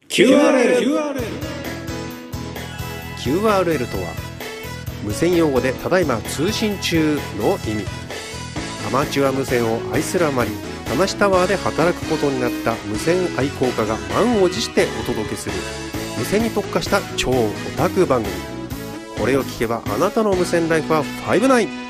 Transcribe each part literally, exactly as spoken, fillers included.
キューアールエルキューアールエル キューアールエル とは無線用語でただいま通信中の意味。アマチュア無線を愛するあまり田無タワーで働くことになった無線愛好家が満を持してお届けする無線に特化した超オタク番組。これを聞けばあなたの無線ライフはファイブナイン。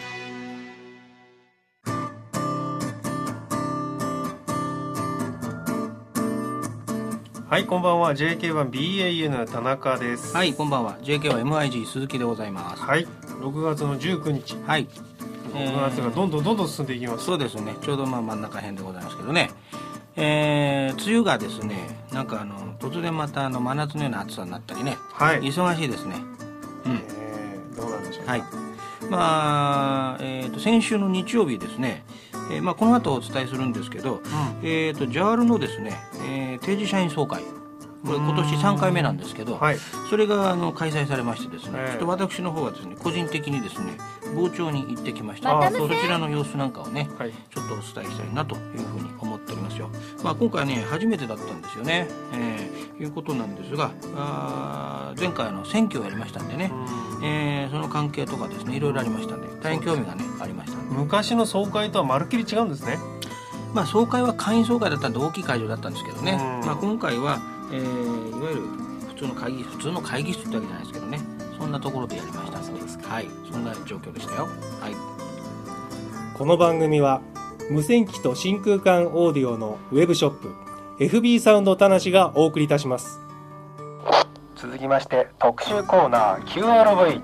はい、こんばんは。 ジェイケーワンビーエーエヌ 田中です。 はい、こんばんは。 ジェイケーワンエムアイジー 鈴木でございます。 はい、ろくがつのじゅうくにち、 はい、 ろくがつがどんどんどんどん進んでいきます。 そうですね、ちょうどまあ真ん中辺でございますけどね、えー、梅雨がですね、なんかあの突然またあの真夏のような暑さになったりね、 はい、 忙しいですね。 うん、えー、どうなんでしょうか。 はい、まあ、えーと先週の日曜日ですね、えーまあ、この後お伝えするんですけど、うん、えーと ジャール のですね、えー、定時社員総会、これ今年さんかいめなんですけど、はい、それがあの開催されましてですね、えー、ちょっと私の方はですね、個人的にですね、傍聴に行ってきました。そちらの様子なんかをね、はい、ちょっとお伝えしたいなというふうに思っておりますよ。まあ、今回ね、初めてだったんですよね、えー、いうことなんですが、あ前回あの選挙をやりましたんでね、えー、その関係とかですね、いろいろありましたんで、大変興味がねありました。 昔の総会とはまるっきり違うんですね。 まあ、総会は会員総会だったんで大きい会場だったんですけどね、まあ、今回はえー、いわゆる普通の会議普通の会議室ってわけじゃないですけどね、そんなところでやりましたので、はい、そんな状況でしたよ。はい、 この番組は無線機と真空管オーディオのウェブショップ エフビー サウンド田無がお送りいたします。 続きまして特集コーナー キューアールブイ。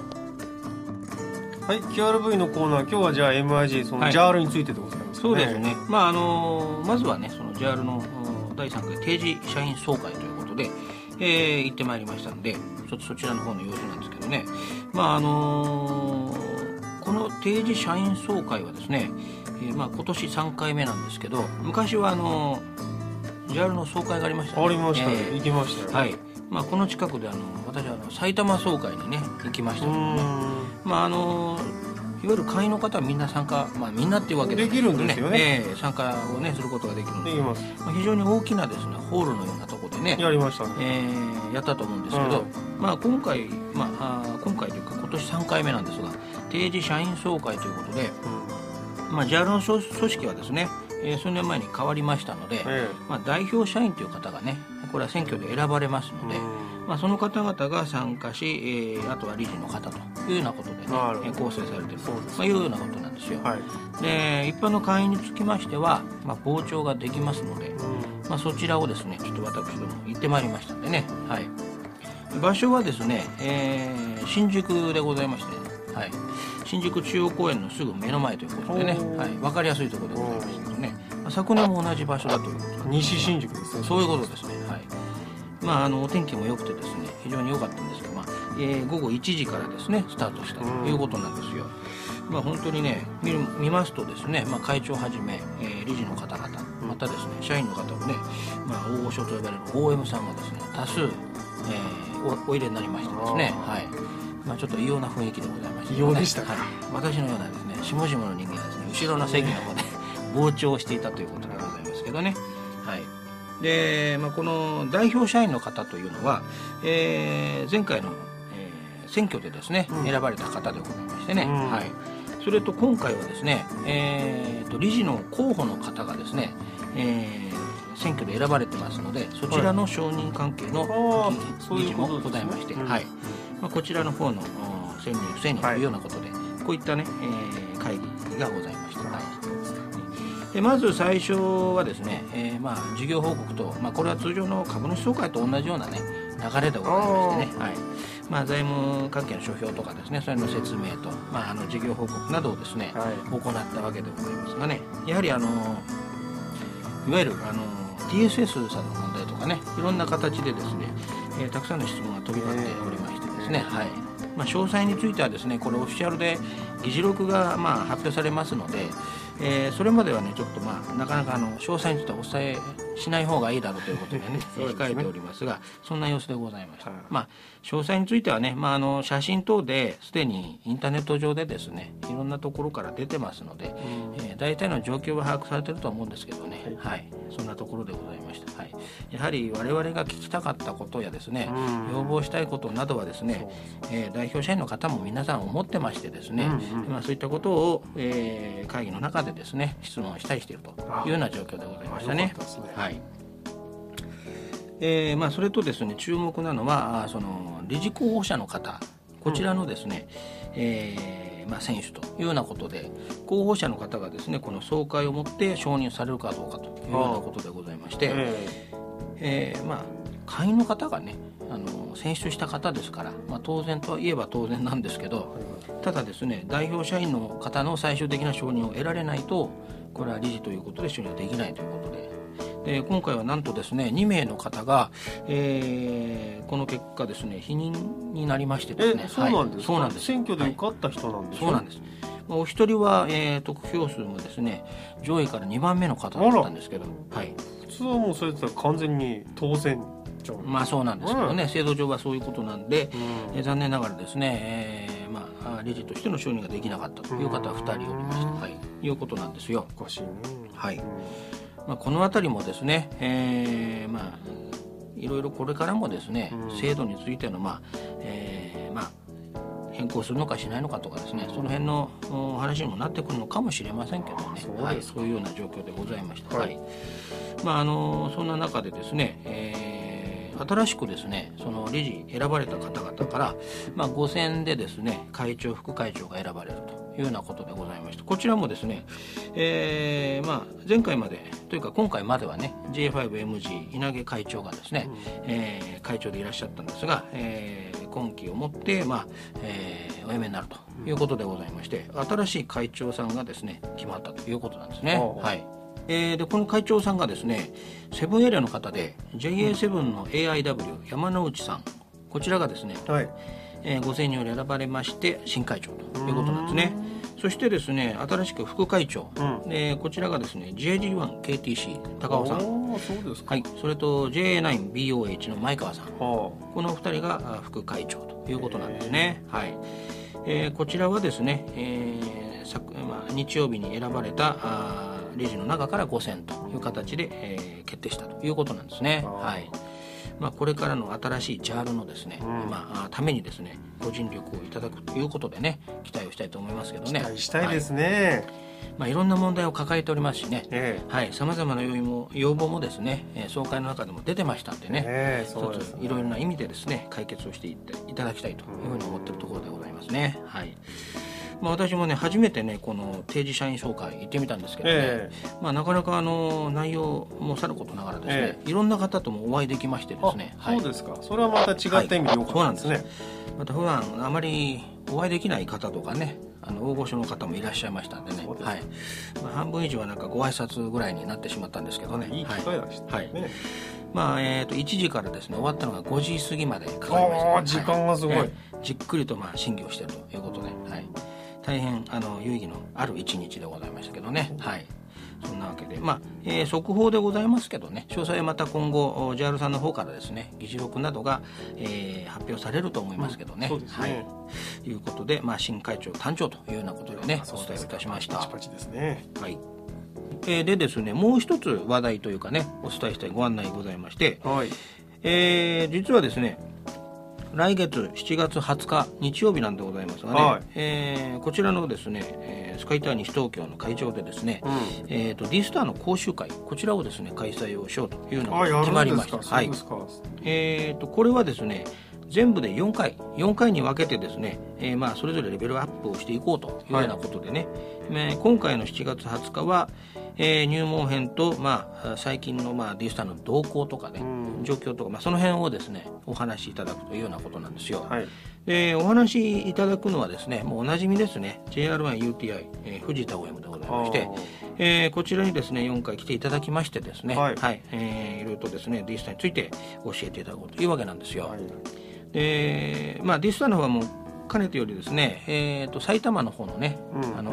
はい、キューアールブイ のコーナー、今日はじゃあ エムアイジー その ジャール についてでございます、ね。 そうですね、まああのー、まずはね、その ジャール のだいさんかい定時社員総会ということで、えー、行ってまいりましたので、ちょっとそちらの方の様子なんですけどね、まああのー、この定時社員総会はですね、えーまあ、今年さんかいめなんですけど、昔はあのー、ジャール の総会がありましたね。 ありましたね、えー、行きましたよ、 はい、まあ、この近くであの私はあの埼玉総会にね行きましたけどね、まああのーいわゆる会員の方はみんな参加、まあ、みんなっていうわけで、ね、 できるんですよね、 えー、参加を、ね、することができるんです。 できます。 まあ、非常に大きなですねホールのようなところでねやりましたね、 えー、やったと思うんですけど、うんまあ、今回、まあ、あ今回というか今年さんかいめなんですが、定時社員総会ということで、うんまあ、ジャール の組織はですね、えー、数年前に変わりましたので、えーまあ、代表社員という方がね、これは選挙で選ばれますので、うんまあ、その方々が参加し、えー、あとは理事の方というようなことで、ね、構成されていると、まあ、いうようなことなんですよ、はい、で一般の会員につきましては、まあ、傍聴ができますので、うんまあ、そちらをですねちょっと私ども行ってまいりましたんでね、はい、場所はですね、えー、新宿でございまして、はい、新宿中央公園のすぐ目の前ということでね、はい、分かりやすいところでございますけどね、まあ、昨年も同じ場所だということで、 西新宿ですね。 そういうことですね、はい、まあ、あのお天気も良くてですね非常に良かったんですけど、まあえー、ごごいちじからですねスタートしたということなんですよ。まあ、本当にね 見, 見ますとですね、まあ、会長はじめ、えー、理事の方々またですね社員の方もね、まあ、大御所と呼ばれる オーエム さんがですね多数、えー、お, お入れになりましてですね、はいまあ、ちょっと異様な雰囲気でございました、ね、 異様でしたか、 はい、私のようなですね下々の人間はですね後ろの席の方で傍聴していたということでございますけどね、はいでまあ、この代表社員の方というのは、えー、前回の、えー、選挙でですね、うん、選ばれた方でございましてね、うんはい、それと今回はですね、えー、と理事の候補の方がですね、えー、選挙で選ばれてますので、そちらの承認関係の理事もございまして、はいまあ、こちらの方の選任不選任というようなことで、はい、こういったね、えー、会議がございました、はいでまず最初はですね、えーまあ、事業報告と、まあ、これは通常の株主総会と同じような、ね、流れでございましてね、はいまあ、財務関係の書評とかですね、それの説明と、まあ、あの事業報告などをですね、はい、行ったわけでございますがね、やはりあのいわゆるあの ティーエスエス さんの問題とかね、いろんな形でですね、えー、たくさんの質問が飛び交っておりましてですね、はいまあ、詳細についてはですね、これオフィシャルで議事録がまあ発表されますので、えー、それまではねちょっとまあなかなかあの詳細についてはお伝えしない方がいいだろうということでね控えておりますが、そんな様子でございました、はいまあ、詳細についてはね、まあ、あの写真等ですでにインターネット上でですねいろんなところから出てますので、えー、大体の状況は把握されているとは思うんですけどね、はい、はい、そんなところでございました。 ました。はい、やはり我々が聞きたかったことやですね、うん、要望したいことなどはですね、えー、代表社員の方も皆さん思ってましてですね、うんうん、まあ、そういったことを、えー、会議の中でですね質問したりしているというような状況でございましたね。はい、えーまあ、それとですね注目なのはその理事候補者の方、こちらのですね、うん、えーまあ、選手というようなことで候補者の方がですねこの総会をもって承認されるかどうかというようなことでございまして、えーまあ、会員の方がねあの選出した方ですから、まあ、当然といえば当然なんですけど、ただですね代表社員の方の最終的な承認を得られないとこれは理事ということで承認はできないということで、で今回はなんとですねに名の方が、えー、この結果ですね否認になりましてですね。 えそうなんですか、 はい、そうなんです。 選挙で受かった人なんでしょ、 はい、そうなんです。お一人は、えー、得票数もですね上位からにばんめの方だったんですけど、はい、 普通はもうそれって完全に当選じゃん。 まあそうなんですけどね、うん、制度上はそういうことなんで、うん、えー、残念ながらですね、えーまあ、理事としての承認ができなかったという方はふたりおりました、はい、いうことなんですよ。 おかしいね。 はい、まあ、このあたりもですね、えー、まあいろいろこれからもですね、うん、制度についてのまあ、えー、まあ変更するのかしないのかとかですね、その辺の話にもなってくるのかもしれませんけどね。そう、はい、そういうような状況でございました。はい、まああのそんな中でですね、えー、新しくですねその理事選ばれた方々から、まあ、ご選でですね会長副会長が選ばれるというようなことでございまして、こちらもですね、えーまあ、前回までというか今回まではね ジェイファイブエムジー 稲毛会長がですね、うん、えー、会長でいらっしゃったんですが、えー、今期をもって、まあえー、お辞めになるということでございまして、新しい会長さんがですね決まったということなんですね。はい、えー、でこの会長さんがですねセブンエリアの方で ジェイエーセブン の エーアイダブリュー 山之内さん、こちらがですね、はい、えー、ご選により選ばれまして新会長ということなんですね。そしてですね新しく副会長、うん、でこちらがですね ジェージーワンケーティーシー 高尾さん、 そうですか、 はい、それと ジェーエーナインビーオーエイチ の前川さん、このふたりが副会長ということなんですね。はい、えー、こちらはですね、えー昨まあ、日曜日に選ばれたあ理事の中からご選という形で、えー、決定したということなんですね。はい、まあ、これからの新しいジャールのですね、うん、まあ、ためにですねご尽力をいただくということでね期待をしたいと思いますけどね。 期待したいですね。 はい、まあ、いろんな問題を抱えておりますしね、えーはい、さまざまな要因も要望もですね、えー、総会の中でも出てましたんでね、えー、そうですね、いろいろな意味でですね解決をしていっていただきたいというふうに思っているところでございますね。はい、まあ、私もね初めてねこの定時社員総会行ってみたんですけどね、えーまあ、なかなかあの内容もさることながらですね、えー、いろんな方ともお会いできましてですね。 はい、そうですか。それはまた違った意味でよかったんですね。はい、そうなんです。 また普段あまりお会いできない方とかねあの大御所の方もいらっしゃいましたんでね、はい、まあ、半分以上はなんかご挨拶ぐらいになってしまったんですけどね。 いい機会でしたね。はいはい、 まあえー、といちじからですね終わったのがごじ過ぎまでかかりました、 ね、時間がすごい、はい、 じっくりとまあ審議をしているということで、はい、大変あの有意義のある一日でございましたけどね。はい、そんなわけで、まあえー、速報でございますけどね、詳細はまた今後 ジャール さんの方からですね議事録などが、えー、発表されると思いますけどね。うん、そうですね。はい、ということで、まあ、新会長誕生というようなことでねお伝えいたしました。 パチパチですね。 はい、えー、でですねもう一つ話題というかねお伝えしたいご案内ございまして、はい、えー、実はですね来月しちがつはつか日曜日なんでございますがね、はい、えー、こちらのですね、えー、スカイター西東京の会場でですね、うん、えーと、Dスターの講習会こちらをですね開催をしようというのが決まりました。はい、えーと、これはですね全部でよんかいよんかいに分けてですね、えー、まあそれぞれレベルアップをしていこうというようなことでね、はい、今回のしちがつはつかは、えー、入門編と、まあ、最近の、まあ、Dスターの動向とかね、うん、状況とか、まあ、その辺をですねお話しいただくというようなことなんですよ。はい、でお話しいただくのはですねもうおなじみですね ジェイアールワンユーティーアイ、えー、藤田 オーエム でございまして、えー、こちらにですねよんかい来ていただきましてですね、はいはい、えー、いろいろとですね Dスターについて教えていただこうというわけなんですよ。はい、でまあ、Dスターの方はもうかねてよりですね、えー、と埼玉の方のね、うん、あの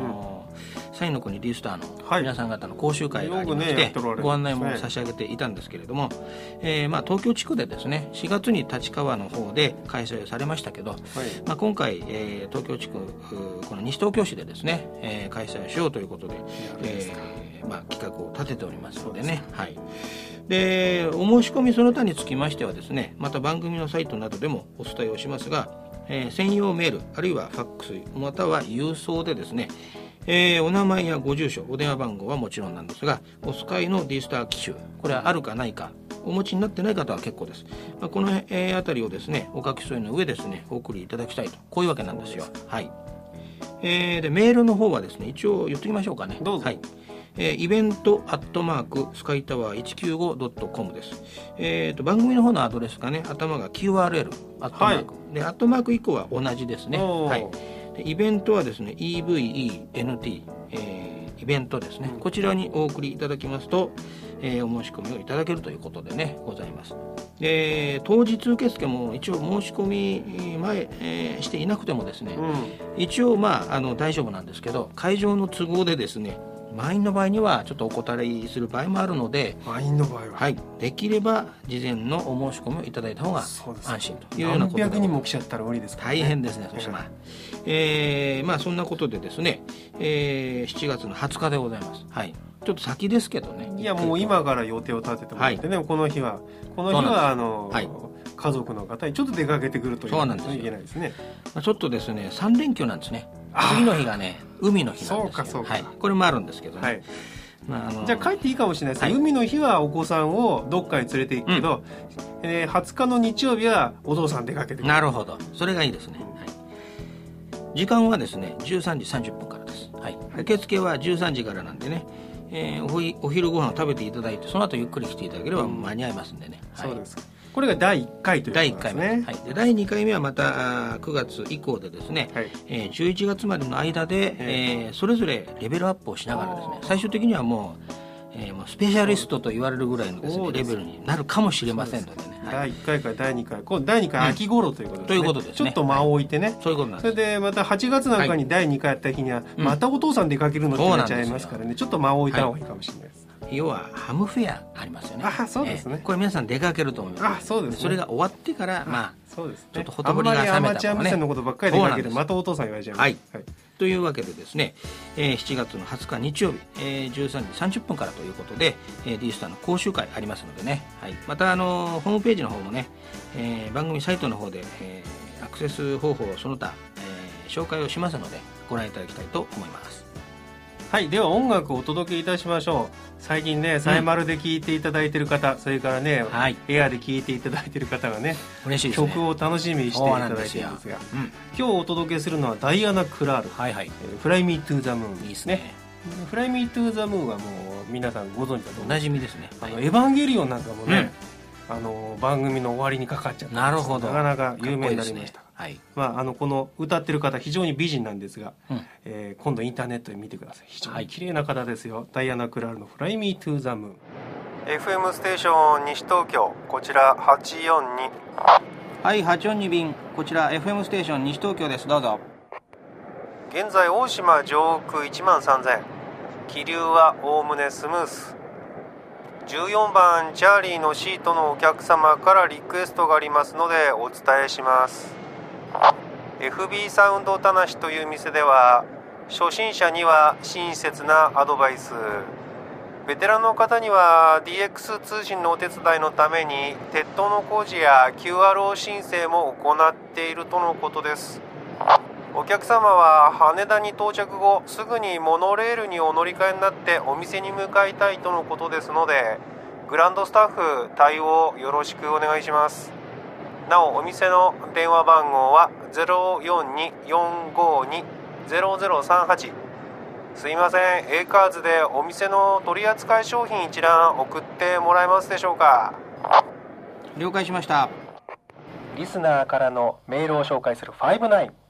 サインの国 D スターのはい皆さん方の講習会がありまして、 よくねやっておられるんですねご案内も差し上げていたんですけれども、えーまあ、東京地区でですねしがつに立川の方で開催されましたけど、 はいまあ、今回、えー東京地区うこの西東京市でですね、えー開催しようということで、えーまあ、企画を立てておりますのでね、はいでお申し込みその他につきましてはですねまた番組のサイトなどでもお伝えをしますが、えー専用メールあるいはファックスまたは郵送でですね、えーお名前やご住所お電話番号はもちろんなんですがお使いの D スター機種これはあるかないかお持ちになってない方は結構です、まあ、この、えーあたりをですねお書き添えの上ですねお送りいただきたいとこういうわけなんですよ。はい、えーでメールの方はですね一応言っておきましょうかね。 どうぞ。 はいえーイベントアットマークスカイタワーいちきゅうごドットコムです。えー、と番組の方のアドレスがね頭が キューアールエル アットマーク、でアットマーク以降は同じですね。 おーはい、でイベントはですね イーブイイーエヌティー、えーイベントですね、こちらにお送りいただきますと、えーお申し込みをいただけるということでねございます。で当日受付も一応申し込み前、えーしていなくてもですね、 うん一応まああの大丈夫なんですけど会場の都合でですね満員の場合にはちょっとお断りする場合もあるので、 満員の場合は、 はい、できれば事前のお申し込みをいただいた方がそうです安心というようなことで何百人も来ちゃったら無理ですからね。 大変ですね。そしたら、えーまあそんなことでですね、えーしちがつのはつかでございます。はい、ちょっと先ですけどね。 いやもう今から予定を立ててもらってね、この日はこの日そうなんですはあの、 はい家族の方にちょっと出かけてくるというそうなんですよいけないですね。 まあちょっとですねさん連休なんですね。 あー次の日がね海の日なんですよ。 そうかそうかはい、これもあるんですけどね。 はい、 まああのじゃあ帰っていいかもしれないです、 はい海の日はお子さんをどっかに連れて行くけど、えーはつかの日曜日はお父さん出かけてくる。 なるほど、それがいいですね。はい、時間はですねじゅうさんじさんじゅっぷんからです。はい、受付はじゅうさんじからなんでね、えーおひお昼ご飯を食べていただいてその後ゆっくり来ていただければ間に合いますんでね。はい、 そうです。これがだいいっかいというだいいっかいめ、 ことですね。 はい、でだいにかいめはまたあーくがつ以降でですね、 はいえーじゅういちがつまでの間で、えーそれぞれレベルアップをしながらですね最終的にはもう、えーもうスペシャリストと言われるぐらいのですねそうですレベルになるかもしれませんのでね。はい、 だいいっかいからだいにかい、こうだいにかい秋頃ということですね。 ということですねちょっと間を置いてね。 そういうことなんそです。 れでまたはちがつなんかにだいにかいやった日には、 うんまたお父さん出かけるのってなっちゃいますからね、ちょっと間を置いた方がいいかもしれないです。 要はハムフェアありますよね。 あそうですねえーこれ皆さん出かけると思います。 あそうですねそれが終わってからまあそうですね。 ちょっとほとぼりが冷めたあんまりアマチュア無線のことばっかりで出かけてそうなんですまたお父さん言われちゃいます。 はいというわけでですね、えーしちがつのはつか日曜日、えーじゅうさんじさんじゅっぷんからということで、えー、D スターの講習会ありますのでね、はい、またあのーホームページの方もね、えー番組サイトの方で、えーアクセス方法をその他、えー紹介をしますのでご覧いただきたいと思います。 はい、では音楽をお届けいたしましょう。最近ねサイマルで聴いていただいている方、それからね、 はいエアで聴いていただいている方がね嬉しいですね。 曲を楽しみにしていただいているんですが、 うん、 今日お届けするのはダイアナ・クラール、 はいはい、 えーフライ・ミー・トゥ・ザ・ムーンいいですね。 フライ・ミー・トゥ・ザ・ムーンはもう皆さんご存知だとお思う。 なじみですね。 あのはいエヴァンゲリオンなんかもね、あの番組の終わりにかかっちゃった。 なるほど。 なかなか有名になりました。 かっこいいですね。はい。 まあ、あのこの歌ってる方非常に美人なんですが、 うんえー今度インターネットで見てください。非常に綺麗な方ですよ、ダイアナ・クラールの「Fly Me to the Moon」。 エフエム ステーション西東京、こちらはちよんに。 はい、はちよんに便、こちら エフエム ステーション西東京です。どうぞ。 現在大島上空いちまんさんぜん、気流はおおむねスムース。じゅうよんばんチャーリーのシートのお客様からリクエストがありますのでお伝えします。 エフビー サウンド田無という店では初心者には親切なアドバイス、ベテランの方には ディーエックス 通信のお手伝いのために鉄塔の工事や キューアールオー 申請も行っているとのことです。お客様は羽田に到着後すぐにモノレールにお乗り換えになってお店に向かいたいとのことですので、グランドスタッフ対応よろしくお願いします。なおお店の電話番号は ゼロよんに よんごに ゼロゼロさんはち。 すいません、 A カーズでお店の取扱い商品一覧送ってもらえますでしょうか。 了解しました。 リスナーからのメールを紹介するファイブナイン。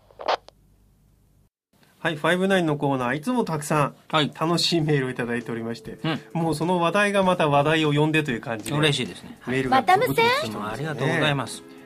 はい、ファイブナインのコーナー、いつもたくさんはい。 楽しいメールをいただいておりまして、 うん。 もうその話題がまた話題を呼んでという感じで嬉しいですね。 メールがまた無線届いてきていつもありがとうございます。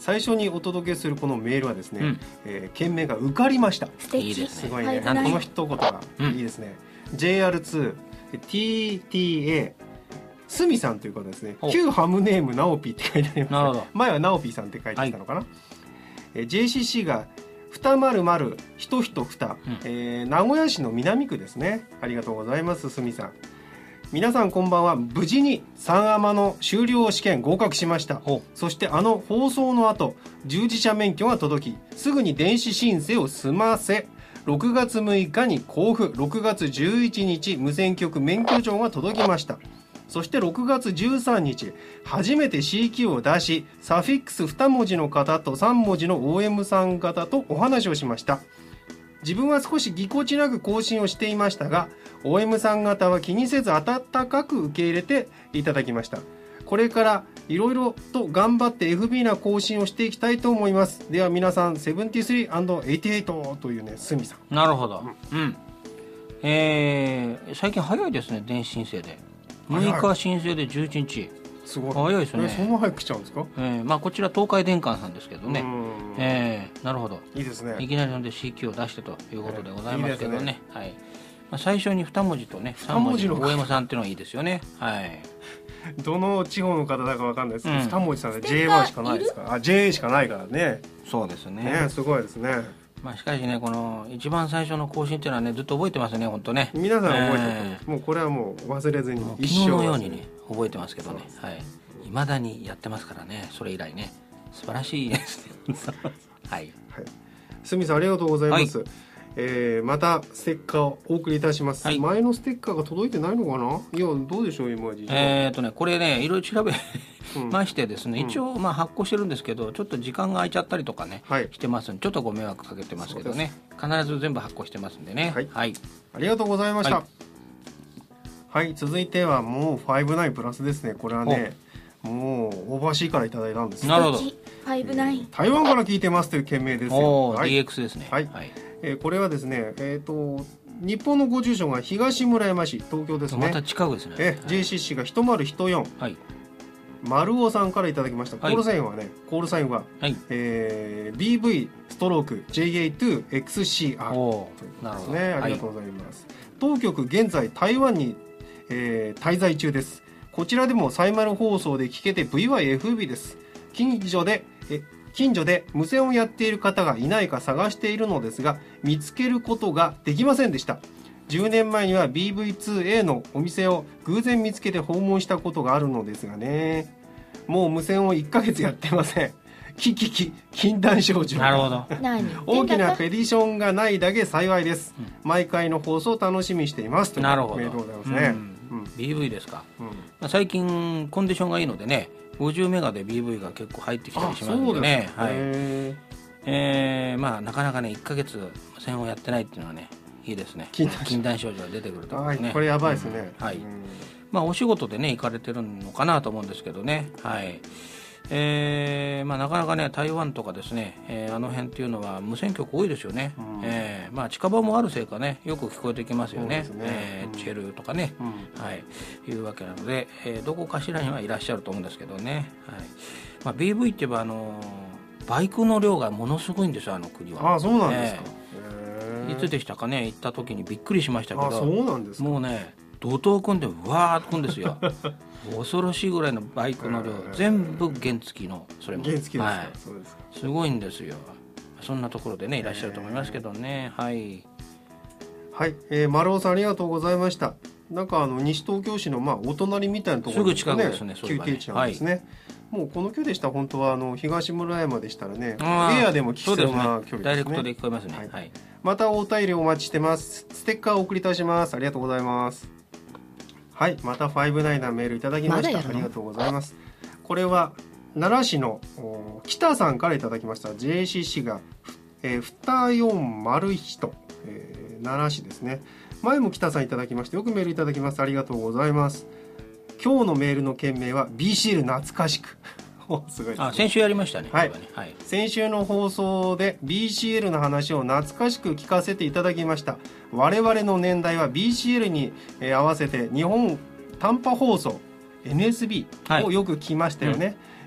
最初にお届けするこのメールはですね、 うんえー、件名が受かりました。 素敵。 いいですねすごいね、 はいこの一言がいいですね、うん、ジェイアールツーティーティーエー スミさんという方ですね。旧ハムネームナオピーって書いてあります、ね、 なるほど。 前はナオピーさんって書いてあったのかな、はい、えー、ジェイシーシー がにひゃくひとひとに、うんえー、名古屋市の南区ですね。ありがとうございます、スミさん。皆さんこんばんは。無事にさんアマの修了試験合格しました。そしてあの放送の後従事者免許が届き、すぐに電子申請を済ませ、ろくがつむいかに交付、ろくがつじゅういちにち無線局免許状が届きました。そしてろくがつじゅうさんにち初めて シーキュー を出し、サフィックスに文字の方とさん文字の オーエム さん方とお話をしました。自分は少しぎこちなく更新をしていましたが、 オーエム さん方は気にせず温かく受け入れていただきました。これからいろいろと頑張って エフビー な更新をしていきたいと思います。では皆さん、セブンティースリーアンドエイティエイトというね、スミさん。 なるほど。うん、うん、えー、最近早いですね、電子申請で。むいか申請でじゅういちにち。 すごい早いですね。 そんな早く来ちゃうんですか。 えーまあ、こちら東海電管さんですけどね、えー、なるほど。 いいですね。 いきなりので シーキュー を出してということでございますけどね、えーいいね、はい。まあ、最初にに文字とねさん文字の オーエム さんっていうのがいいですよね。はい。 どの地方の方だかわかんないですけど、 うん、 に文字さんで ジェイワン しかないですから。あ、ジェイ しかないからね。 そうですね。 ね、すごいですね。 まあ、しかしね、この一番最初の更新っていうのはね、ずっと覚えてますね、本当ね。 皆さん覚えてる、えー、もうこれはもう忘れずに一生昨日のようにね覚えてますけどね、はい、未だにやってますからね。それ以来ね、素晴らしいですねはい、はい、 すみさんありがとうございます、はい。えー、またステッカーをお送りいたします、はい。前のステッカーが届いてないのかな。いや、どうでしょう今実は。 えーとねこれねいろいろ調べましてですね、うん、一応まあ発行してるんですけど、ちょっと時間が空いちゃったりとかね、はい、してますんで、ちょっとご迷惑かけてますけどね、必ず全部発行してますんでね。はい、はい、 ありがとうございました。はい、はい、続いてはもうごじゅうきゅうプラスですね。これはねもうオーバーシーからいただいたんです。 なるほど。 ごじゅうきゅう、 台湾から聞いてますという件名ですよ。 はい、ディーエックス ですね。 はい、はい、えー、これはですね、えーと日本のご住所が東村山市、東京ですね。 また近くですね。 えー、ジェイシーシー がいちまるいちよん、はい、丸尾さんからいただきました。コールサインはね、コールサインは、はい、えー、ビーブイ ストローク ジェイエーツーエックスシーアール ということですね。ありがとうございます。はい、当局現在台湾に、えー、滞在中です。こちらでもサイマル放送で聞けて ブイワイエフビー です。近所でえ近所で無線をやっている方がいないか探しているのですが、見つけることができませんでした。じゅうねんまえには ビーブイツーエー のお店を偶然見つけて訪問したことがあるのですがね、もう無線をいっかげつやってません。キキキ禁断症状。 なるほど。 大きなペディションがないだけ幸いです、うん、毎回の放送楽しみにしていますというメールでございますね。 うん、ビーブイ ですか、うん、まあ、最近コンディションがいいのでね、ごじゅうメガで ビーブイ が結構入ってきたりしますのでね。はい、えー、まあなかなかねいっかげつ無線をやってないっていうのはねいいですね。禁断症状が出てくるとね、はい、 これやばいですね。 うん、はい、まあお仕事でね行かれてるのかなと思うんですけどね。はい、えーまあ、なかなかね台湾とかですね、えー、あの辺っていうのは無線局多いですよね。うん、えーまあ、近場もあるせいかねよく聞こえてきますよね。ね、えー、チェルとかね、うん、はい、いうわけなので、えー、どこかしらにはいらっしゃると思うんですけどね。はい、まあ、ビーブイ って言えばあのバイクの量がものすごいんですよ、あの国は。 ああ、そうなんですか。 えー、いつでしたかね、行った時にびっくりしましたけど。 あ、そうなんですか。 もうね怒涛組んでわーっと組んですよ恐ろしいぐらいのバイクの量、全部原付の、それも原付ですか、はい、 そうですか。すごいんですよ。そんなところでねいらっしゃると思いますけどね。はいはい、えー、丸尾さんありがとうございました。なんかあの西東京市のまあお隣みたいなところですね。 すぐ近くですね。 休憩地なんですね。はい、もうこの距離でしたら本当はあの東村山でしたらね、エアでも聞きそうな距離ですね。 ダイレクトで聞こえますね。はい。はい、 またお便りお待ちしてます。ステッカーをお送りいたします。ありがとうございます。はい、またごじゅうきゅうなメールいただきました。ありがとうございます。これは奈良市の北さんからいただきました。 ジェイシーシー が、えー、によんまるいち、えー、奈良市ですね。前も北さんいただきまして、よくメールいただきます。ありがとうございます。今日のメールの件名は ビーシーエル 懐かしくすごいですね。 あ、先週やりましたね。 はい、はい、先週の放送で ビーシーエル の話を懐かしく聞かせていただきました。我々の年代は ビーシーエル に合わせて日本短波放送 エヌエスビー をよく聞きましたよね。はい、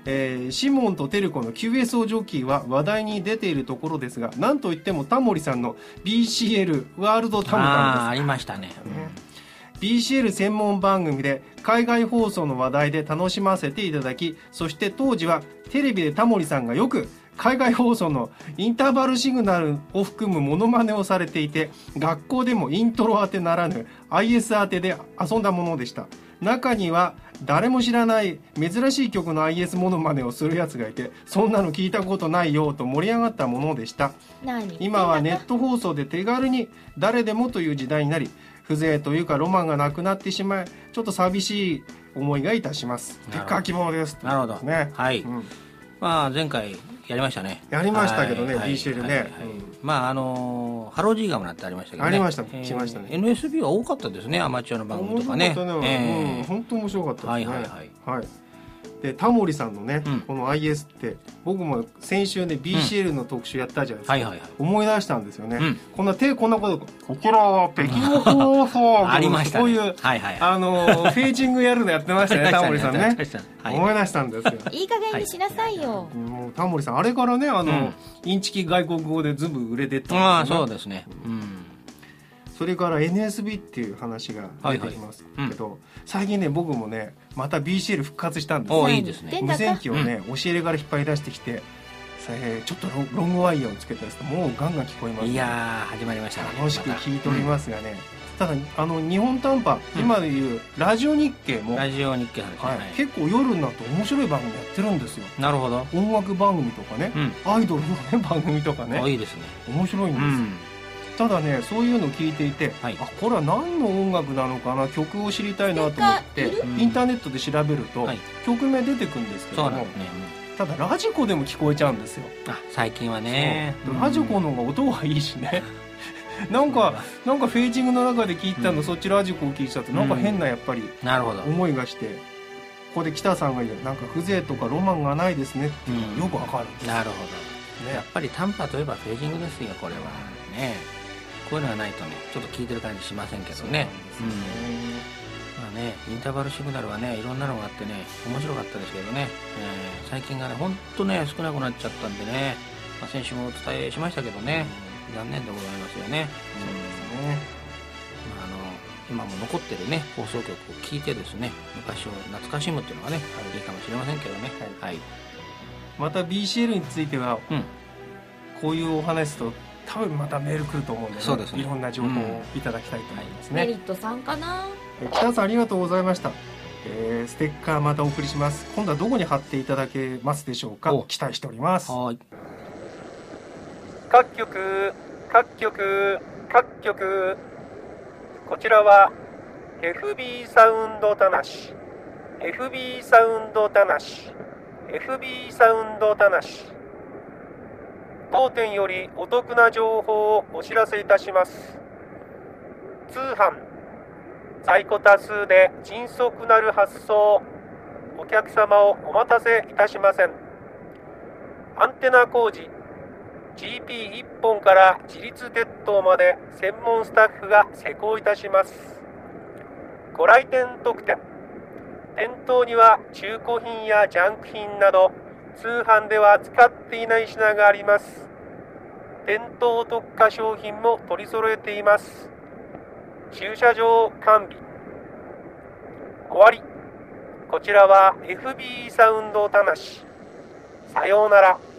えー、シモンとテルコの キューエスオー ジョッキーは話題に出ているところですが、なんといってもタモリさんの ビーシーエル ワールドタムタムです。 ああ、ありましたね。 ビーシーエル 専門番組で海外放送の話題で楽しませていただき、そして当時はテレビでタモリさんがよく海外放送のインターバルシグナルを含むモノマネをされていて、学校でもイントロ当てならぬ アイエス 当てで遊んだものでした。中には誰も知らない珍しい曲の アイエス モノマネをするやつがいて、そんなの聞いたことないよと盛り上がったものでした。今はネット放送で手軽に誰でもという時代になり、風情というかロマンがなくなってしまい、ちょっと寂しい思いがいたします。結果希望です。 なるほどね。はい、うん、まあ前回やりましたね。 やりましたけどね、 はい、 ビーシーエル ね、はいはいはい、 まああのー、ハロージーガムなんてありましたけどね。 ありました、来ましたね。 エヌエスビー は多かったですね、アマチュアの番組とかね。 面白かったね、えーうん、本当面白かったですね。はいはいはい、はい、でタモリさんのね、うん、この アイエス って僕も先週ね ビーシーエル の特集やったじゃないですか、うんはいはいはい、思い出したんですよね、うん、こんな手こんなこと、こちらは北京放送ありましたね、 こういう、はいはい、あのフェージングやるのやってましたねタモリさんね、はい、思い出したんですよ。 いい加減にしなさいよ、 はい、もうタモリさんあれからねあの、うん、インチキ外国語で全部売れてったんですよね。 ああそうですね、うん、 それから エヌエスビー っていう話が出てきますけど、はいはいうん、最近ね僕もねまた ビーシーエル 復活したんですよ。 いいですね。 無線機をね、うん、押し入れから引っ張り出してきて、えー、ちょっと ロ, ロングワイヤーをつけたやつともうガンガン聞こえます、ね、 いやー始まりましたね。 楽しく聞いておりますがね、うん、ただあの日本短波、うん、今でいうラジオ日経もラジオ日経、はいはい、結構夜になると面白い番組やってるんですよ。 なるほど。 音楽番組とかね、うん、アイドルの、ね、番組とかね。 いいですね。 面白いんですよ、うんただねそういうのを聞いていて、はい、あこれは何の音楽なのかな、曲を知りたいなと思ってインターネットで調べると、はい、曲名出てくるんですけども、ね、ただラジコでも聞こえちゃうんですよ。 あ最近はねラジコの方が音がいいしねなんかなんかフェージングの中で聞いたの、うん、そっちラジコを聞いちゃってなんか変なやっぱり思いがして、うん、ここで北さんが言うなんか風情とかロマンがないですねっていうのがよくわかるんです、 うん、なるほど、ね、やっぱり短波といえばフェージングですよこれはね。こういうのがないとねちょっと聞いてる感じしませんけどね。うんまあねインターバルシグナルはねいろんなのがあってね面白かったですけどね、えー、最近がねほんとね少なくなっちゃったんでね、まあ、先週もお伝えしましたけどね、残念でございますよね。そうですね、まあ、あの今も残ってるね放送局を聞いてですね昔を懐かしむっていうのがね、はい、いいかもしれませんけどね、はいはい、 また ビーシーエル については、うん、こういうお話と多分またメール来ると思うんで、ね、そうですね、いろんな情報をいただきたいと思いますね、 メリットさんかな。 北さんありがとうございました、えー、ステッカーまたお送りします。今度はどこに貼っていただけますでしょうか。期待しております。はい各局各局各局こちらは エフビー サウンドたなし エフビー サウンドたなし エフビー サウンドたなし当店よりお得な情報をお知らせいたします。通販在庫多数で迅速なる発送、お客様をお待たせいたしません。アンテナ工事 ジーピーいっ 本から自立鉄塔まで専門スタッフが施工いたします。ご来店特典、店頭には中古品やジャンク品など通販では扱っていない品があります。店頭特化商品も取り揃えています。駐車場完備終わり。こちらは エフビー サウンドたなし。さようなら。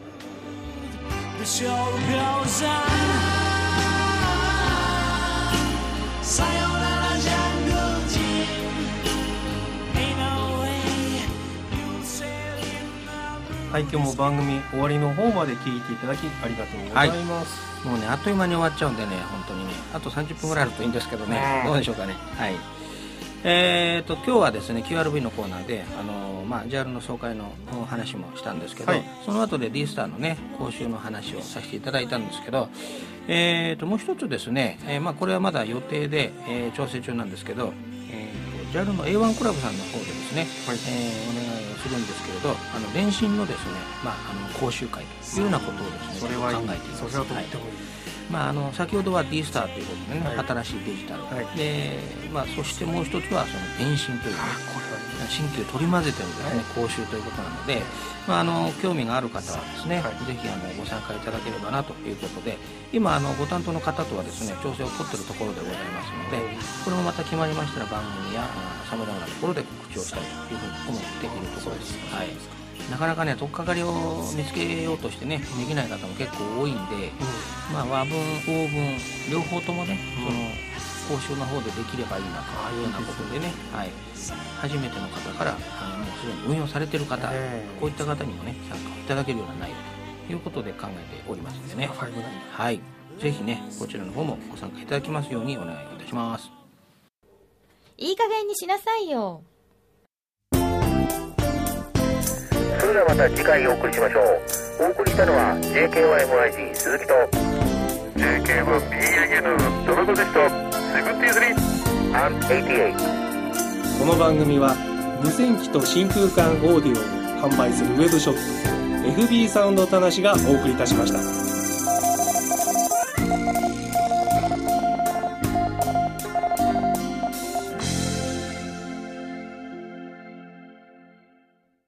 はい、今日も番組終わりの方まで聞いていただきありがとうございます、 はい、もうねあっという間に終わっちゃうんでね本当にねあとさんじゅっぷんぐらいあるといいんですけどね、どうでしょうかね。はい、えーと今日はですね キューアールブイ のコーナーであの、まあ、ジャール の総会の話もしたんですけど、はい、その後で D スターのね講習の話をさせていただいたんですけど、えーともう一つですね、えーまあ、これはまだ予定で、えー、調整中なんですけど、えー、ジャール の エーワン クラブさんの方でですね、はい、えー、お願いをするんですけれど、あの電信のですね、まあ、あの講習会というようなことをですね、 それは考えています。 それはとってもいい、はい、 まあ、あの先ほどは D スターということでね、はい、新しいデジタル、はい、でまあ、そしてもう一つはその電信というね、新旧取り混ぜてるんですね、講習ということなので、まあ、あの興味がある方はですね、はい、ぜひあのご参加いただければなということで、今あのご担当の方とはですね調整を取っているところでございますので、これもまた決まりましたら番組やさまざまなところで告知をしたいというふうに思っているところです。はい、なかなかね取っかかりを見つけようとしてねできない方も結構多いんで、うん、まあ、和文欧文両方ともね、うん、その講習の方でできればいいなというようなことでね、はい、初めての方からあのもうすでに運用されている方、こういった方にもね参加をいただけるような内容ということで考えておりますのでね、はい、ぜひねこちらの方もご参加いただきますようにお願いいたします。 いい加減にしなさいよ。 それではまた次回お送りしましょう。お送りしたのは ジェーケーワイエムアイジー 鈴木と ジェーケーワンビーエヌエヌ ドラゴンでした。セブンティースリー アンドエイティエイト。 この番組は無線機と真空管オーディオを販売するウェブショップ エフビー サウンドたなしがお送りいたしました。